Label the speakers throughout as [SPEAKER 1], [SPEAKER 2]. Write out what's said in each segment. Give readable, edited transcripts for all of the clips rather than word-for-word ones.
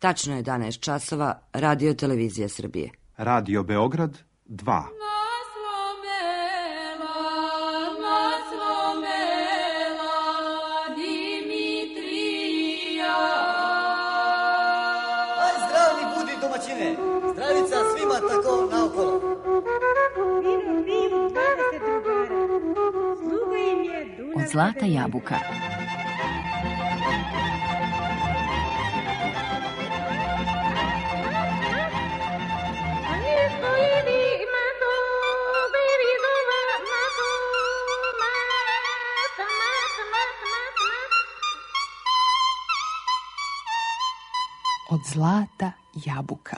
[SPEAKER 1] Tačno je 11 časova, Radio Televizija Srbije.
[SPEAKER 2] Radio Beograd 2.
[SPEAKER 3] Zdravica svima tako naokolo.
[SPEAKER 4] Od Zlata jabuka. Od Zlata jabuka.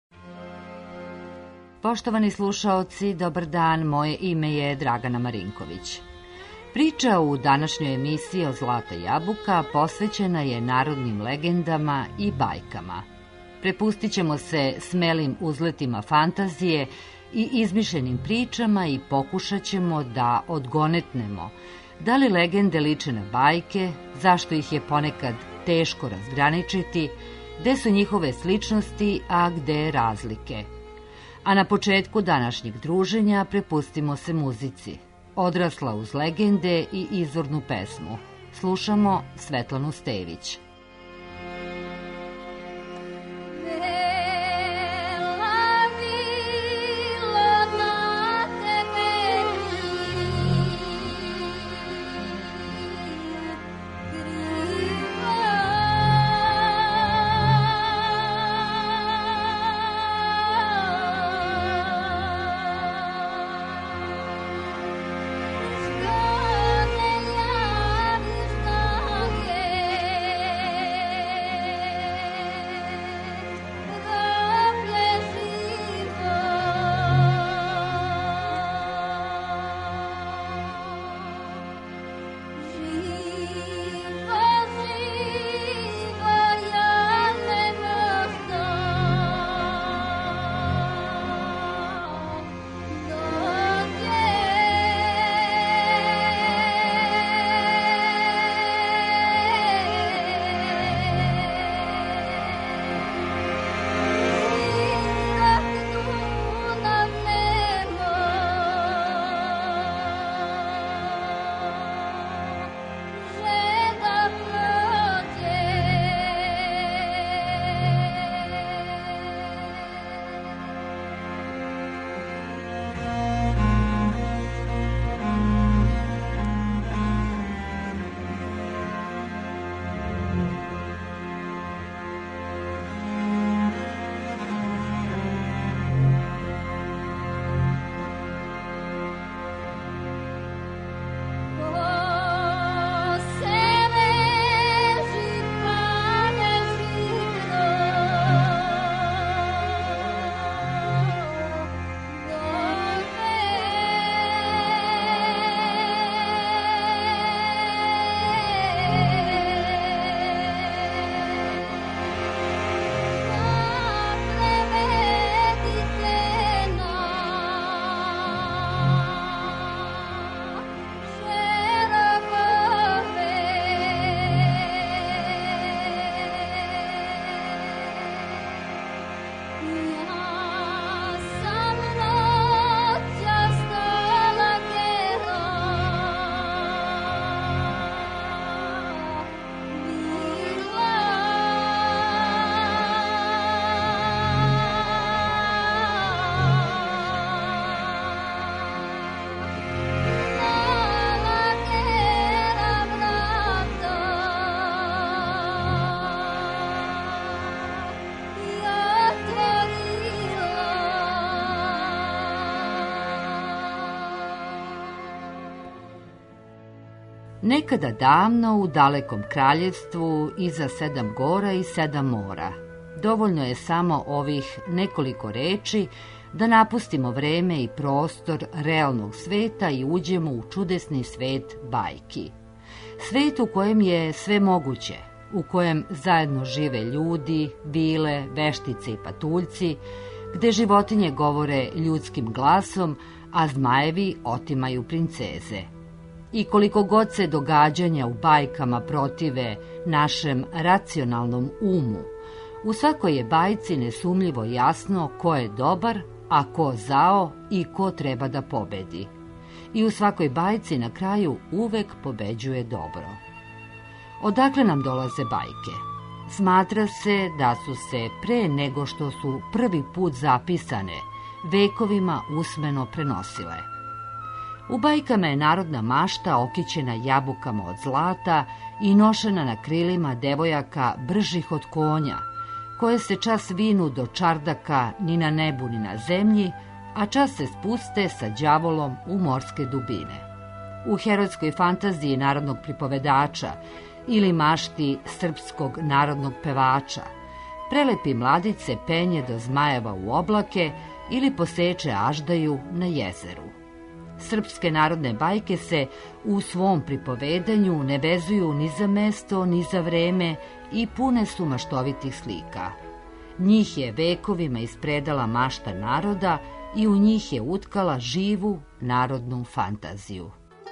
[SPEAKER 5] Poštovani slušaoci, dobar dan, moje ime je Dragana Marinković. Priča u današnjoj emisiji Od Zlata jabuka posvećena je narodnim legendama i bajkama. Prepustit ćemo se smelim uzletima fantazije i izmišljenim pričama i pokušat ćemo da odgonetnemo da li legende liče na bajke, zašto ih je ponekad teško razgraničiti, gde su njihove sličnosti, a gde razlike. A na početku današnjeg druženja prepustimo se muzici. Odrasla uz legende i izvornu pesmu. Slušamo Svetlanu Stević. Nekada davno u dalekom kraljevstvu iza 7 gora i 7 mora. Dovoljno je samo ovih nekoliko reči da napustimo vreme i prostor realnog sveta i uđemo u čudesni svet bajki. Svet u kojem je sve moguće, u kojem zajedno žive ljudi, vile, veštice i patuljci, gde životinje govore ljudskim glasom, a zmajevi otimaju princeze. I koliko god se događanja u bajkama protive našem racionalnom umu, U svakoj je bajci nesumljivo jasno ko je dobar, a ko zao i ko treba da pobedi. I u svakoj bajci na kraju uvek pobeđuje dobro. Odakle nam dolaze bajke? Smatra se da su se pre nego što su prvi put zapisane, vekovima usmeno prenosile. U bajkama je narodna mašta okićena jabukama od zlata i nošena na krilima devojaka bržih od konja, koje se čas vinu do čardaka ni na nebu ni na zemlji, a čas se spuste sa đavolom u morske dubine. U herojskoj fantaziji narodnog pripovedača ili mašti srpskog narodnog pevača, prelepi mladić se penje do zmajeva u oblake ili poseče aždaju na jezeru. Srpske narodne bajke se u svom pripovedanju ne vezuju ni za mesto, ni za vreme i pune su maštovitih slika. Njih je vekovima ispredala mašta naroda i u njih je utkala živu narodnu fantaziju.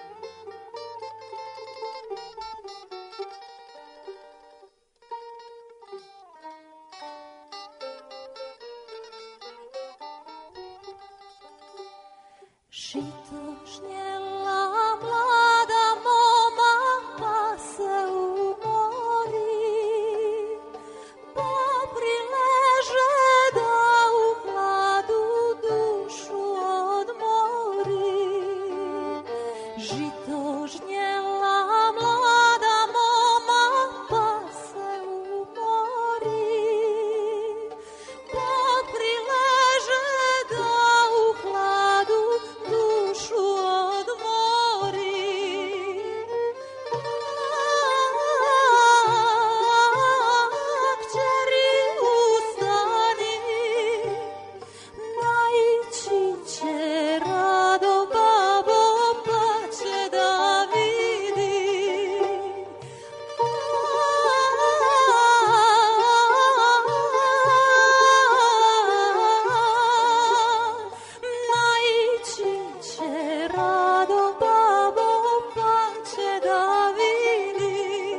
[SPEAKER 6] Žito žnjela mlada moma, pa se umori, pa prileže da u hladu dušu odmori. Žito žnjela mlada moma, pa se umori, pa prileže da u hladu dušu odmori. Kćeri ustani, naići će rado babo, pa će da vidi. Naići će rado babo, pa će da vidi.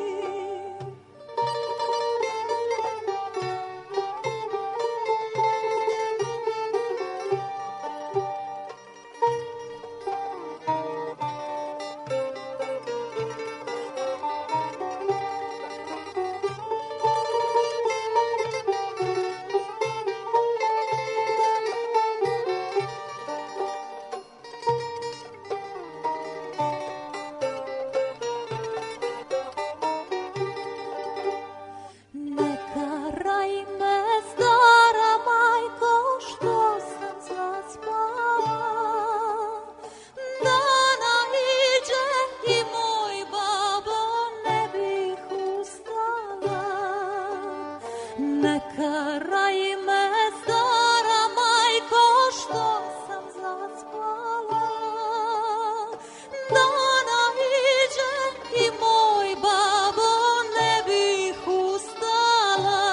[SPEAKER 6] Ne karaj me, stara majko, što sam zaspala, da naiđe i moj babo, ne bih ustala. Ne karaj me, stara majko, što sam zaspala, da naiđe i moj babo, ne bih ustala.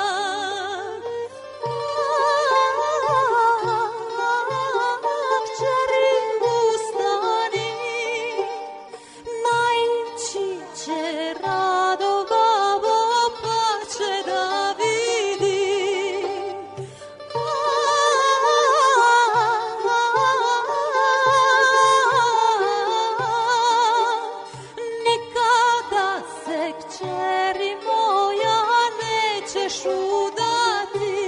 [SPEAKER 6] Kćeri ustani, naići će rado babo, pa će da vidi. Nikada se, kćeri moja, nećeš udati.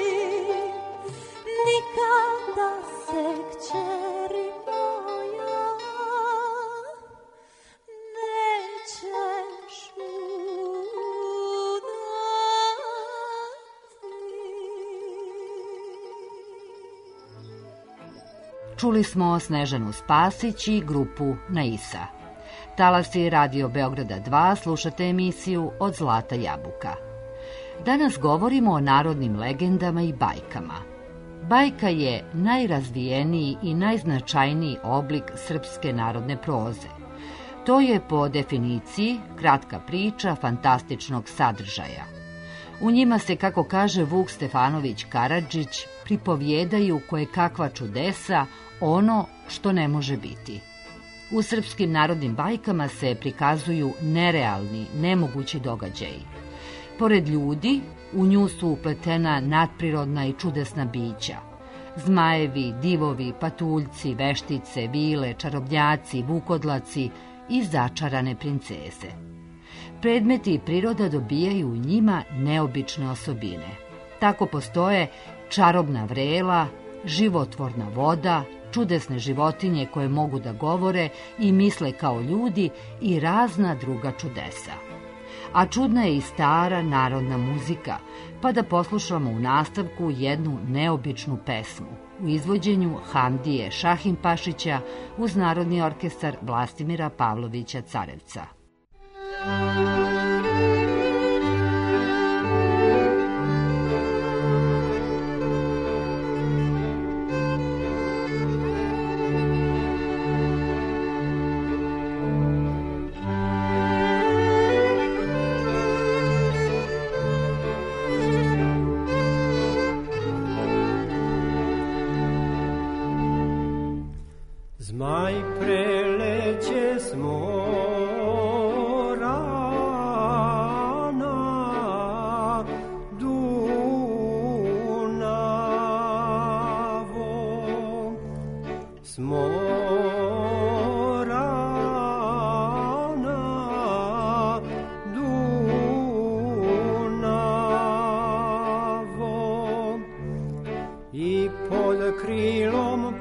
[SPEAKER 6] Nikada se, kćeri moja, nećeš udati.
[SPEAKER 5] Čuli smo Snežanu Spasić i grupu Naisa. Talasi Radio Beograda 2 slušate emisiju Od zlata jabuka. Danas govorimo o narodnim legendama i bajkama. Bajka je najrazvijeniji i najznačajniji oblik srpske narodne proze. To je po definiciji kratka priča fantastičnog sadržaja. U njima se, kako kaže Vuk Stefanović Karadžić, pripovjedaju kojekakva čudesa, ono što ne može biti. U srpskim narodnim bajkama se prikazuju nerealni, nemogući događaji. Pored ljudi, U nju su upletena nadprirodna i čudesna bića. Zmajevi, divovi, patuljci, veštice, vile, čarobnjaci, vukodlaci i začarane princeze. Predmeti i priroda dobijaju u njima neobične osobine. Tako postoje čarobna vrela, životvorna voda, čudesne životinje koje mogu da govore i misle kao ljudi i razna druga čudesa. A čudna je i stara narodna muzika, pa da poslušamo u nastavku jednu neobičnu pesmu u izvođenju Hamdije Šahimpašića uz Narodni orkestar Vlastimira Pavlovića Carevca.
[SPEAKER 7] Zmaj preleće s mora na Dunavo, s mora na Dunavo i pod krilom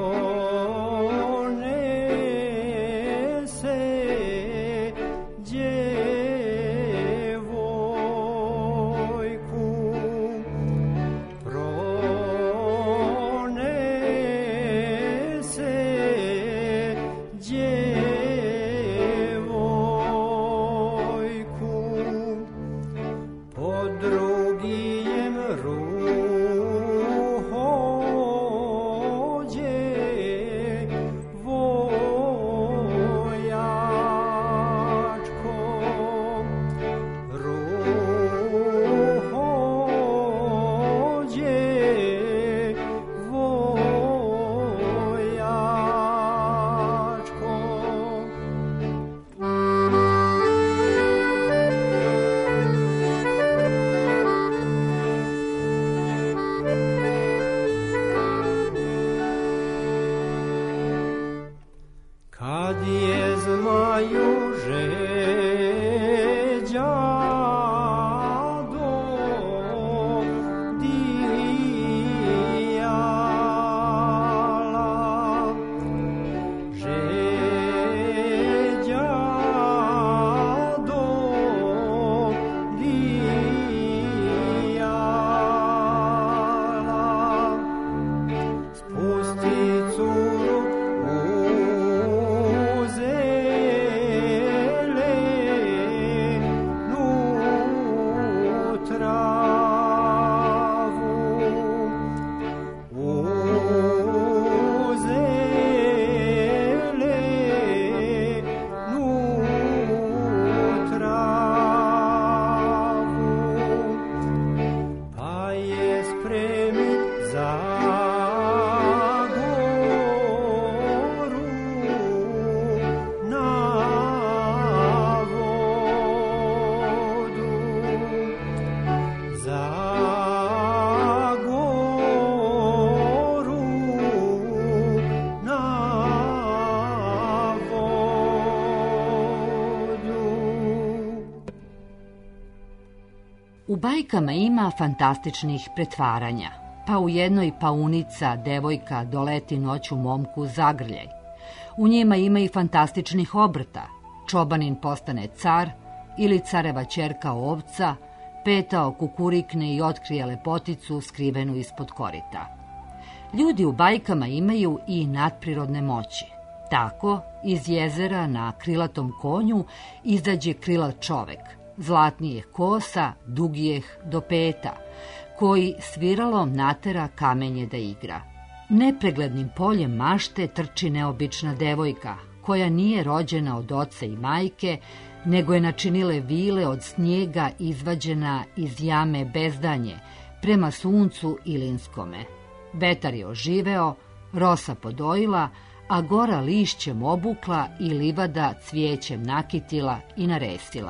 [SPEAKER 5] U bajkama ima fantastičnih pretvaranja, pa u jednoj paunica, devojka, doleti noću momku zagrljaj. U njima ima i fantastičnih obrta, čobanin postane car ili careva ćerka ovca, petao kukurikne i otkrije lepoticu skrivenu ispod korita. Ljudi u bajkama imaju i nadprirodne moći. Tako, iz jezera na krilatom konju izađe krilat čovek, zlatnijih kosa, dugijeh do peta, koji sviralom natera kamenje da igra. Nepreglednim poljem mašte trči neobična devojka, koja nije rođena od oca i majke, nego je načinile vile od snijega izvađena iz jame Bezdanje, prema suncu Ilinskome. Vetar je oživeo, rosa podojila, a gora lišćem obukla i livada cvijećem nakitila i naresila.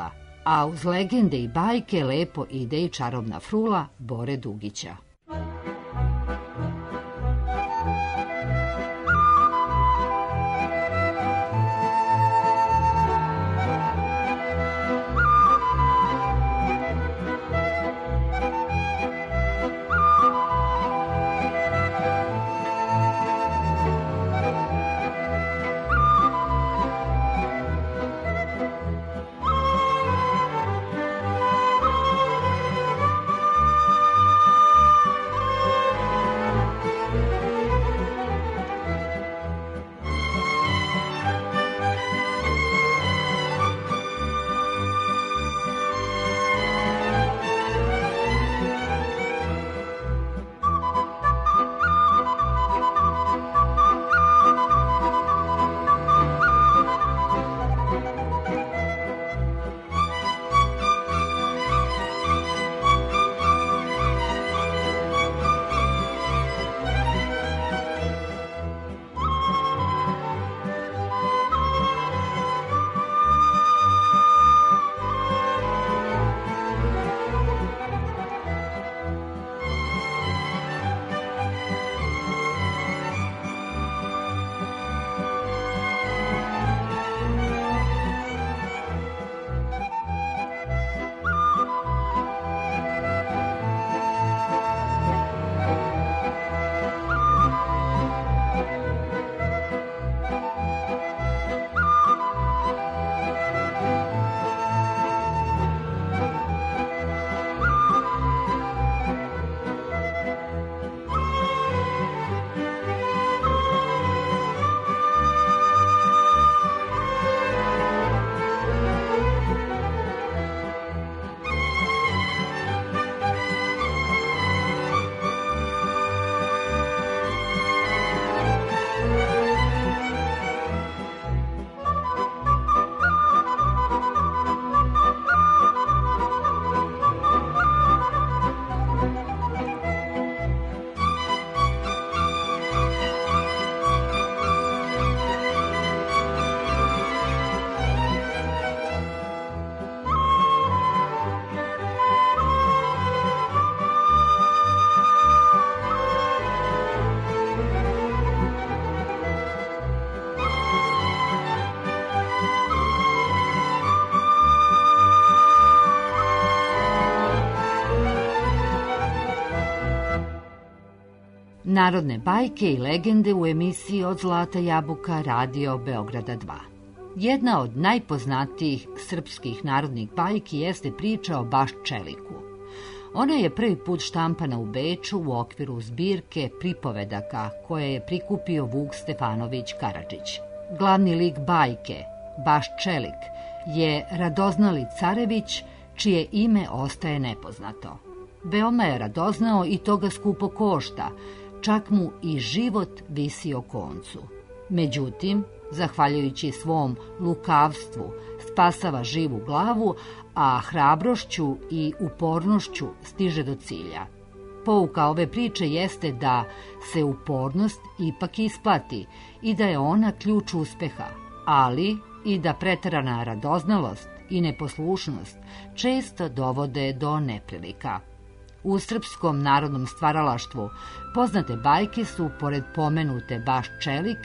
[SPEAKER 5] a uz legende i bajke lepo ide i čarobna frula Bore Dugića. Narodne bajke i legende u emisiji Od zlata jabuka Radio Beograda 2. Jedna od najpoznatijih srpskih narodnih bajki jeste priča o Baš Čeliku. Ona je prvi put štampana u Beču u okviru zbirke pripovedaka koje je prikupio Vuk Stefanović Karadžić. Glavni lik bajke, Baš Čelik, je radoznali carević čije ime ostaje nepoznato. Veoma je radoznao i to ga skupo košta, čak mu i život visi o koncu. Međutim, zahvaljujući svom lukavstvu, spasava živu glavu, a hrabrošću i upornošću stiže do cilja. Pouka ove priče jeste da se upornost ipak isplati i da je ona ključ uspeha, ali i da preterana radoznalost i neposlušnost često dovode do neprilika. U srpskom narodnom stvaralaštvu poznate bajke su, pored pomenute Baš Čelik,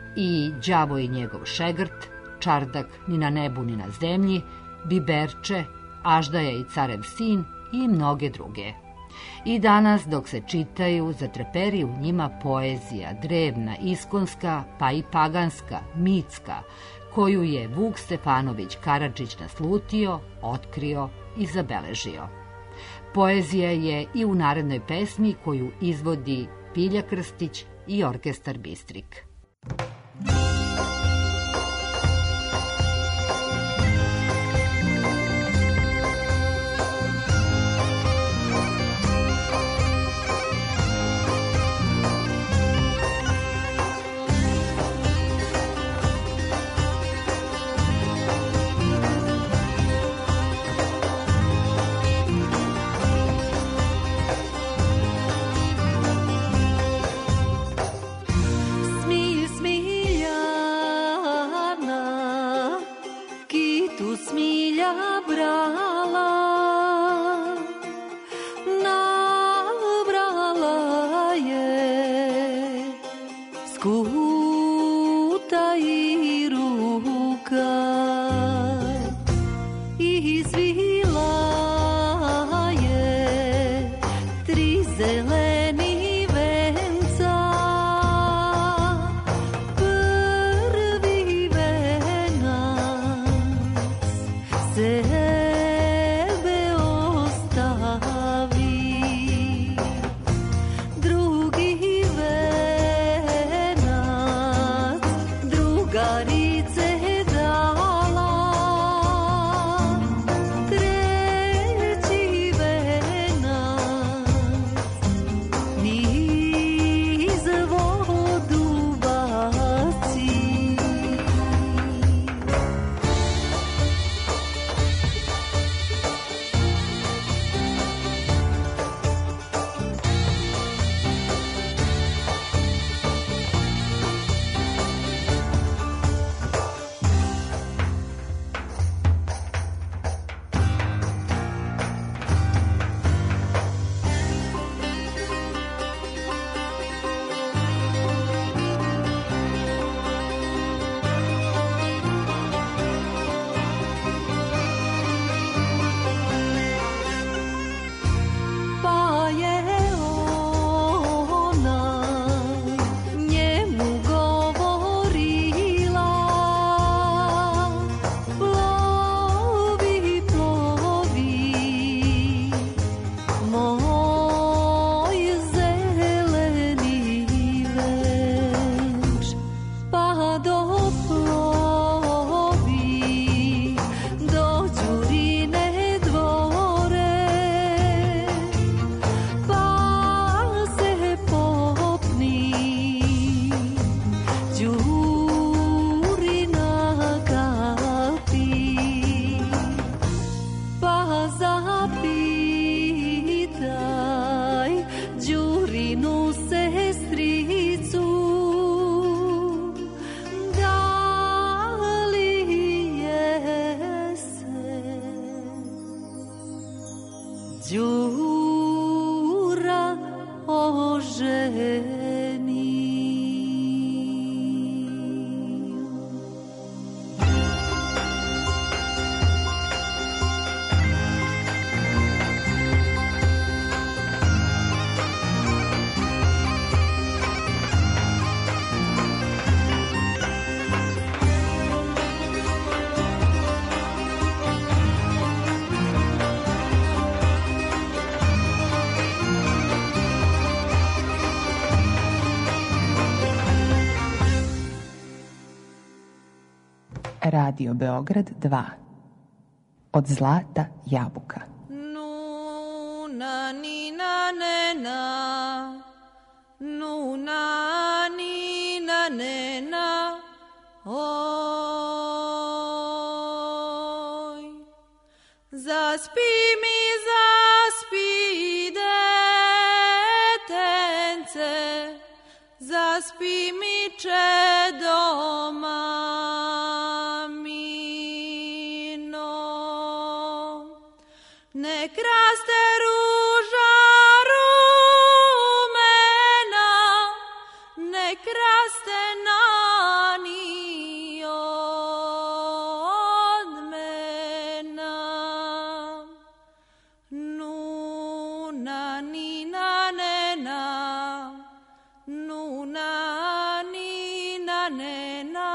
[SPEAKER 5] i Đavo i njegov šegrt, Čardak ni na nebu ni na zemlji, Biberče, Aždaja i carev sin i mnoge druge. I danas, dok se čitaju, zatreperi u njima poezija, drevna, iskonska, pa i paganska, mitska, koju je Vuk Stefanović Karadžić naslutio, otkrio i zabeležio. Poezija je i u narednoj pesmi koju izvodi Pilja Krstić i orkestar Bistrik.
[SPEAKER 6] Smije skuta i ruka izvila je 3 zeleni venca. Prvi venac sebe ostavi, drugi venac drugarice dala, treći venac niz vodu baci. Pa je ona njemu govorila, plovi, plovi, moj zeleni venč, pa doplovi do Đurine dvore, pa se popni Đurina kapi, pa zapitaj Đurinu sestricu, da li je se Đura oženio.
[SPEAKER 4] Radio Beograd 2. Od zlata jabuka.
[SPEAKER 6] Nuna nina nena, nuna nina nena, oj. Zaspi mi, detence, zaspi mi čedo mamino. Nek raste ruža rumena, nek raste nani od mena. Nuna nina nena, nuna nina nena,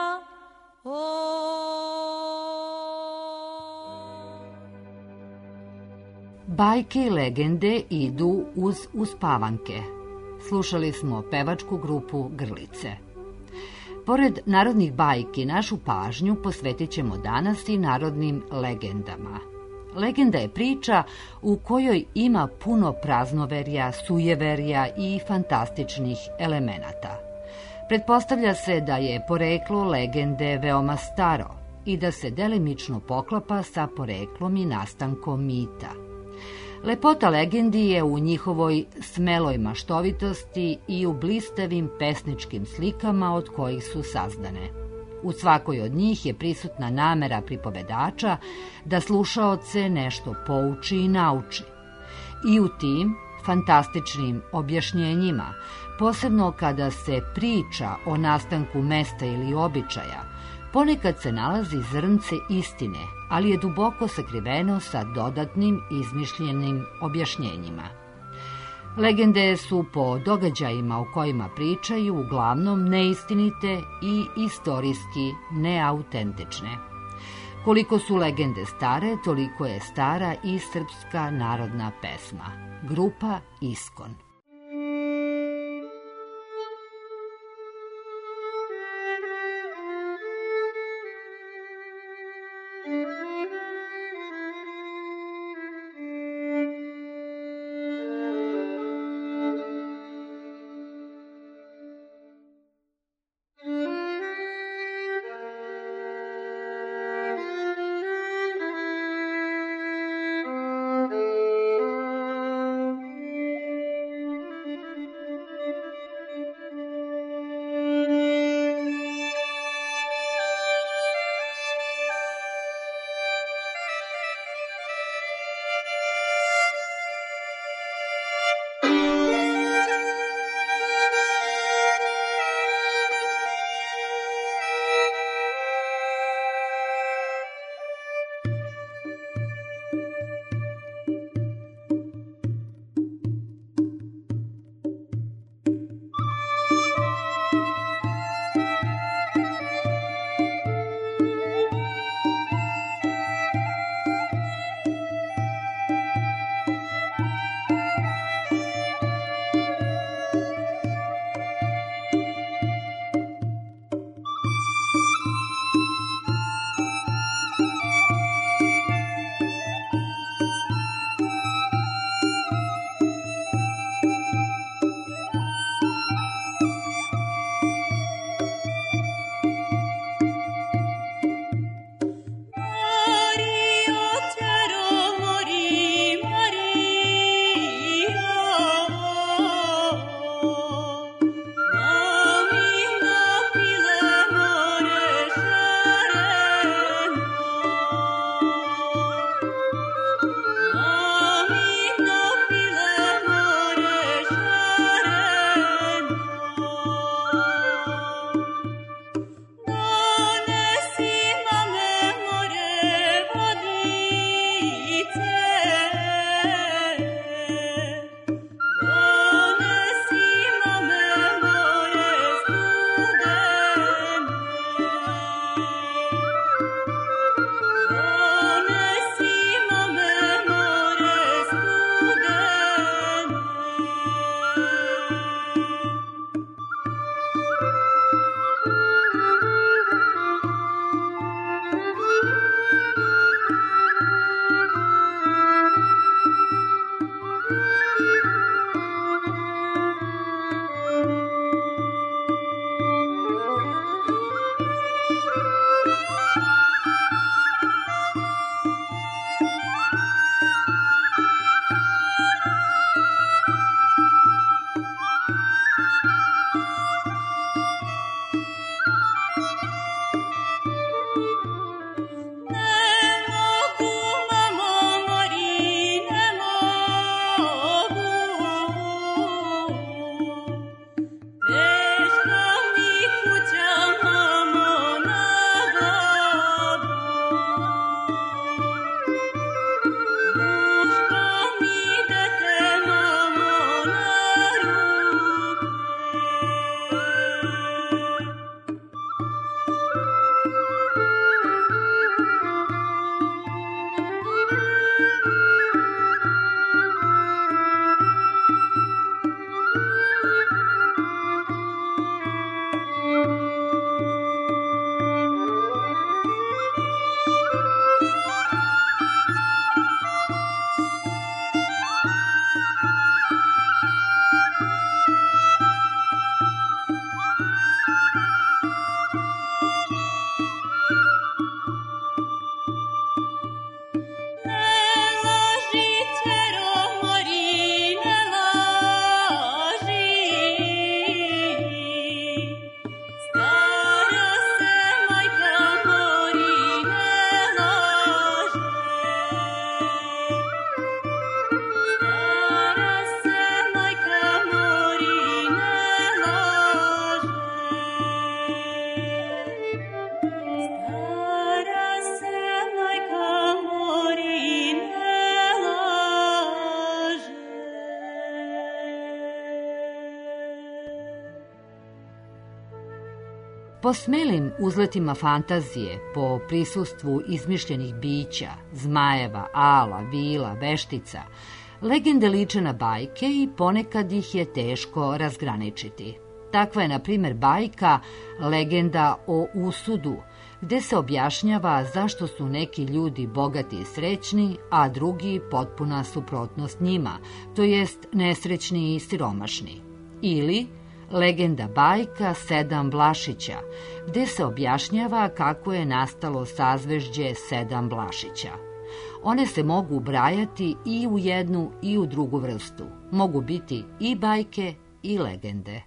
[SPEAKER 5] Bajke i legende idu uz uspavanke. Slušali smo pevačku grupu Grlice. Pored narodnih bajki, našu pažnju posvetit ćemo danas i narodnim legendama. Legenda je priča u kojoj ima puno praznoverja, sujeverja i fantastičnih elemenata. Pretpostavlja se da je poreklo legende veoma staro i da se delimično poklapa sa poreklom i nastankom mita. Lepota legendi je u njihovoj smeloj maštovitosti i u blistavim pesničkim slikama od kojih su sazdane. U svakoj od njih je prisutna namera pripovedača da slušaoce nešto pouči i nauči. I u tim fantastičnim objašnjenjima, posebno kada se priča o nastanku mesta ili običaja, ponekad se nalazi zrnce istine, ali je duboko sakriveno sa dodatnim izmišljenim objašnjenjima. Legende su po događajima o kojima pričaju uglavnom neistinite i istorijski neautentične. Koliko su legende stare, toliko je stara i srpska narodna pesma. Grupa Iskon. Po smelim uzletima fantazije, po prisustvu izmišljenih bića, zmajeva, ala, vila, veštica, legende liče na bajke i ponekad ih je teško razgraničiti. Takva je, na primjer, bajka Legenda o usudu, gde se objašnjava zašto su neki ljudi bogati i srećni, a drugi potpuna suprotnost njima, to jest nesrećni i siromašni. Ili Legenda bajka Sedam Vlašića, gde se objašnjava kako je nastalo sazvežđe Sedam Vlašića. One se mogu ubrajati i u jednu i u drugu vrstu. Mogu biti i bajke i legende.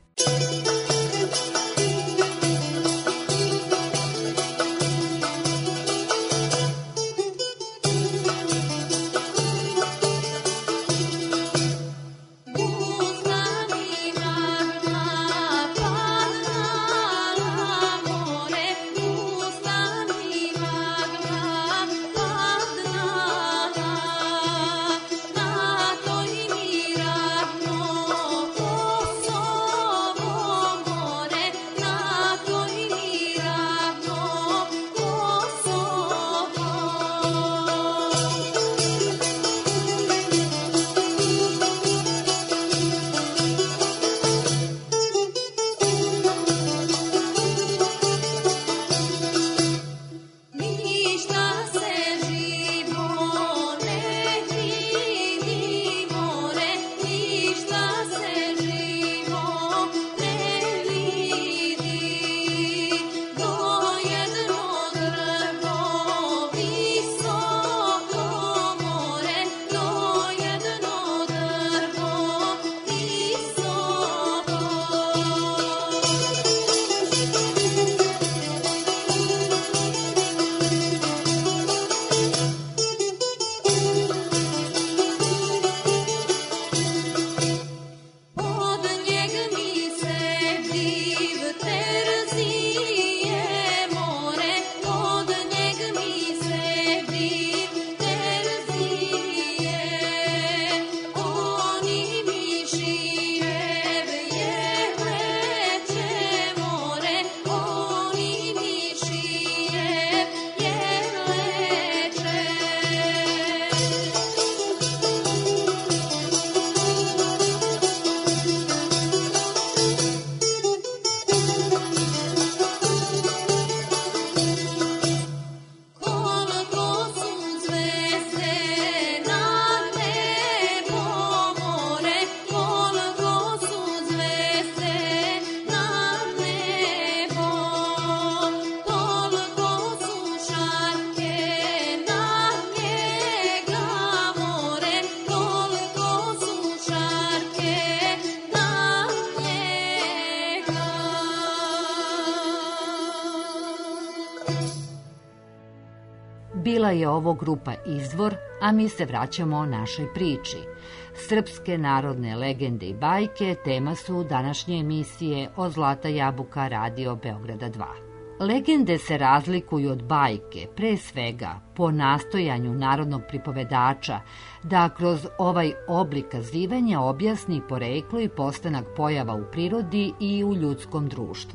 [SPEAKER 5] Bila je ovo grupa Izvor, a mi se vraćamo našoj priči. Srpske narodne legende i bajke tema su današnje emisije od Zlata jabuka Radio Beograda 2. Legende se razlikuju od bajke, pre svega po nastojanju narodnog pripovedača da kroz ovaj oblik kazivanja objasni poreklo i postanak pojava u prirodi i u ljudskom društvu.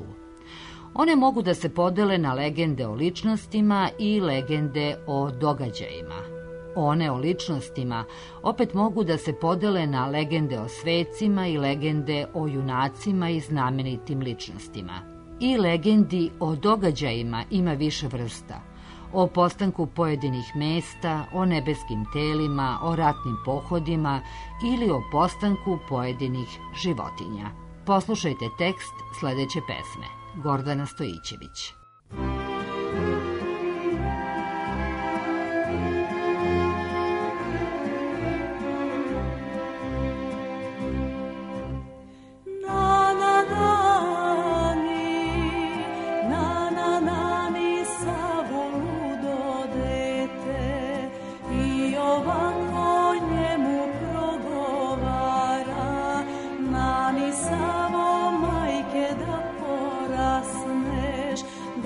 [SPEAKER 5] One mogu da se podele na legende o ličnostima i legende o događajima. One o ličnostima opet mogu da se podele na legende o svecima i legende o junacima i znamenitim ličnostima. I legendi o događajima ima više vrsta. O postanku pojedinih mesta, o nebeskim telima, o ratnim pohodima ili o postanku pojedinih životinja. Poslušajte tekst sledeće pesme. Gordana Stojićević.
[SPEAKER 6] Da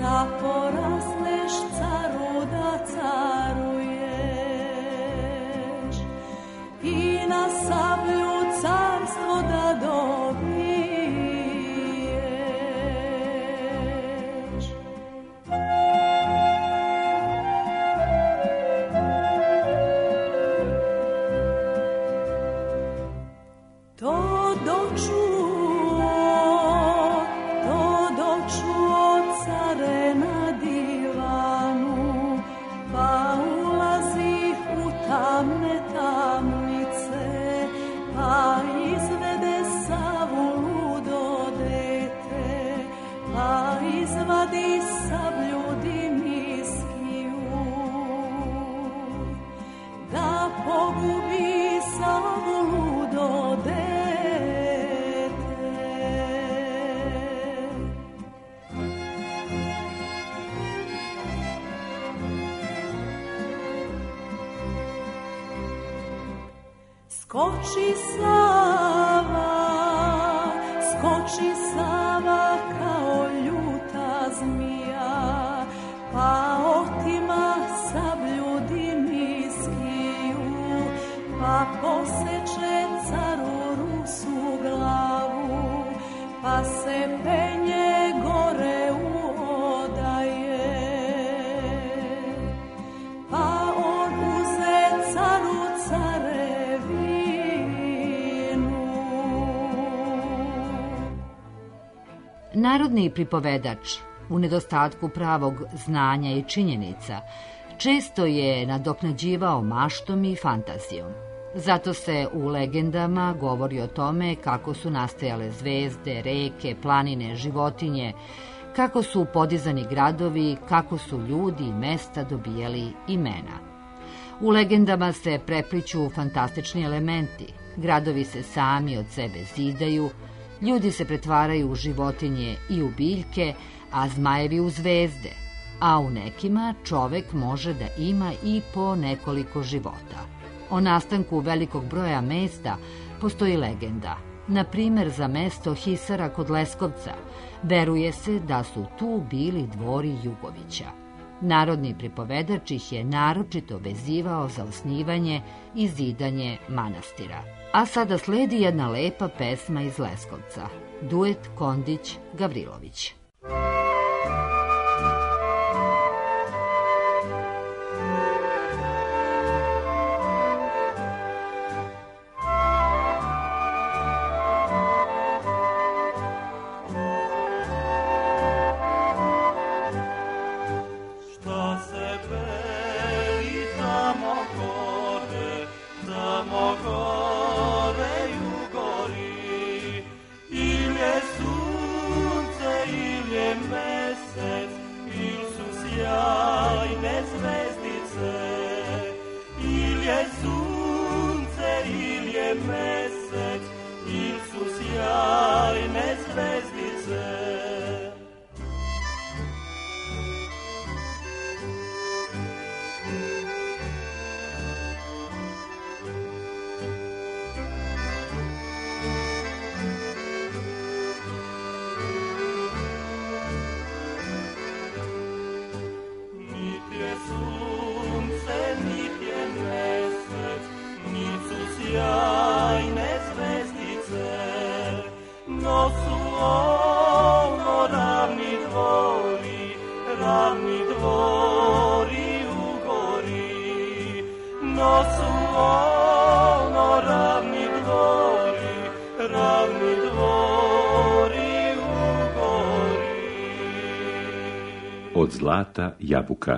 [SPEAKER 6] Skoči Sava kao ljuta zmija, pa otima sablju dimiskiju, pa poseče caru Rusu glavu, pa se penje gore u odaje, pa on uze caru carevinu.
[SPEAKER 5] Narodni pripovedač, u nedostatku pravog znanja i činjenica, često je nadoknađivao maštom i fantazijom. Zato se u legendama govori o tome kako su nastajale zvezde, reke, planine, životinje, kako su podizani gradovi, kako su ljudi i mesta dobijali imena. U legendama se prepliću fantastični elementi, gradovi se sami od sebe zidaju, ljudi se pretvaraju u životinje i u biljke, a zmajevi u zvezde, a u nekima čovek može da ima i po nekoliko života. O nastanku velikog broja mesta postoji legenda. Na primer, za mesto Hisara kod Leskovca veruje se da su tu bili dvori Jugovića. Narodni pripovedač ih je naročito vezivao za osnivanje i zidanje manastira. A sada sledi jedna lepa pesma iz Leskovca. Duet Kondić-Gavrilović.
[SPEAKER 8] Od zlata jabuka.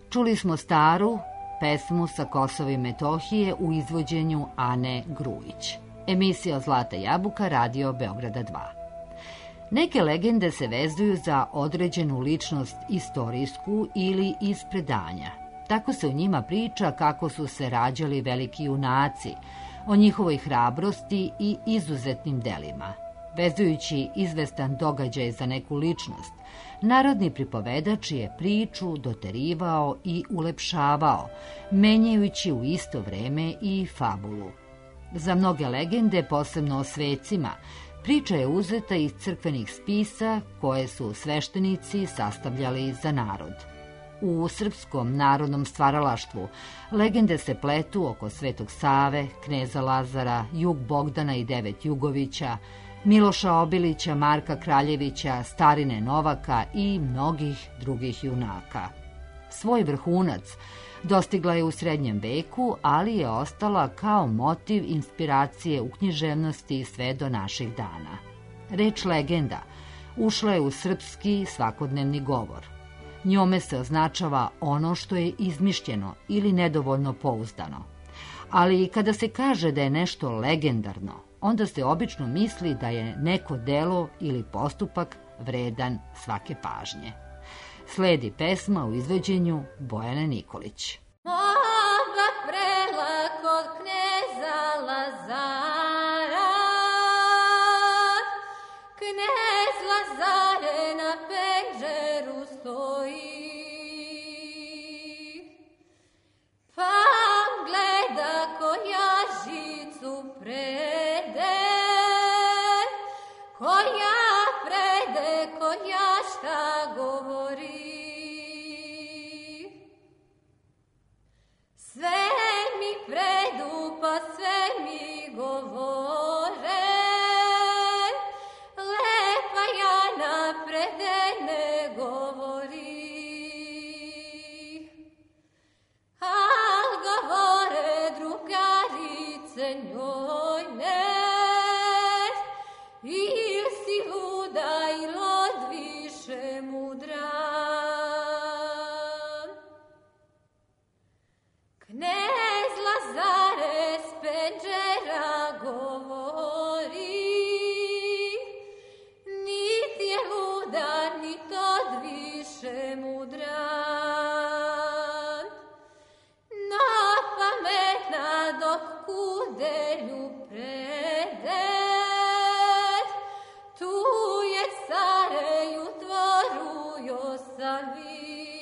[SPEAKER 5] Čuli smo staru pesmu sa Kosova i Metohije u izvođenju Ane Grujić. Emisija Zlata jabuka, Radio Beograda 2. Neke legende se vezuju za određenu ličnost istorijsku ili iz predanja. Tako se u njima priča kako su se rađali veliki junaci, o njihovoj hrabrosti i izuzetnim delima. Vezujući izvestan događaj za neku ličnost, narodni pripovedač je priču doterivao i ulepšavao, menjajući u isto vreme i fabulu. Za mnoge legende, posebno o svecima, priča je uzeta iz crkvenih spisa koje su sveštenici sastavljali za narod. U srpskom narodnom stvaralaštvu legende se pletu oko Svetog Save, kneza Lazara, Jug Bogdana i 9 Jugovića, Miloša Obilića, Marka Kraljevića, Starine Novaka i mnogih drugih junaka. Svoj vrhunac dostigla je u srednjem veku, ali je ostala kao motiv inspiracije u književnosti sve do naših dana. Reč legenda ušla je u srpski svakodnevni govor. Njome se označava ono što je izmišljeno ili nedovoljno pouzdano. Ali kada se kaže da je nešto legendarno, onda se obično misli da je neko delo ili postupak vredan svake pažnje. Sledi pesma u izvođenju Bojane Nikolić.
[SPEAKER 6] Moga prela kod kneza Lazara, knez Lazare na penđeru stoji, pa gleda koja žicu prede, koja šta govori. Sve mi predu, pa sve mi govore, lepa ja naprede ne govori. Al govore drugarice njoj ne, il si luda il od više mudra. Knez Lazare s penđera govori, niti je luda, niti od više mudra. No pametna dok kudelju prede, tu je care ju tvoru Josavi.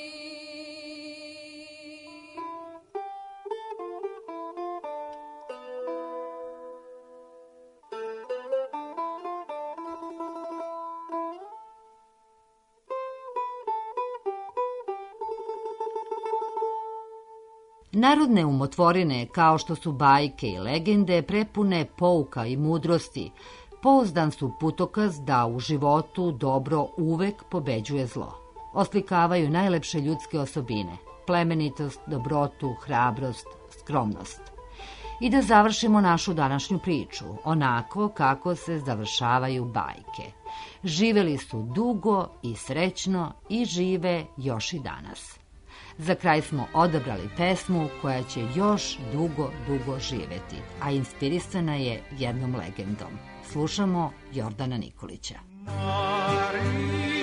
[SPEAKER 5] Narodne umotvorine, kao što su bajke i legende, prepune pouka i mudrosti, pouzdan su putokaz da u životu dobro uvek pobeđuje zlo. Oslikavaju najlepše ljudske osobine, plemenitost, dobrotu, hrabrost, skromnost. I da završimo našu današnju priču, onako kako se završavaju bajke. Živeli su dugo i srećno i žive još i danas. Za kraj smo odabrali pesmu koja će još dugo, dugo živeti, a inspirisana je jednom legendom. Slušamo Jordana Nikolića.
[SPEAKER 7] Marija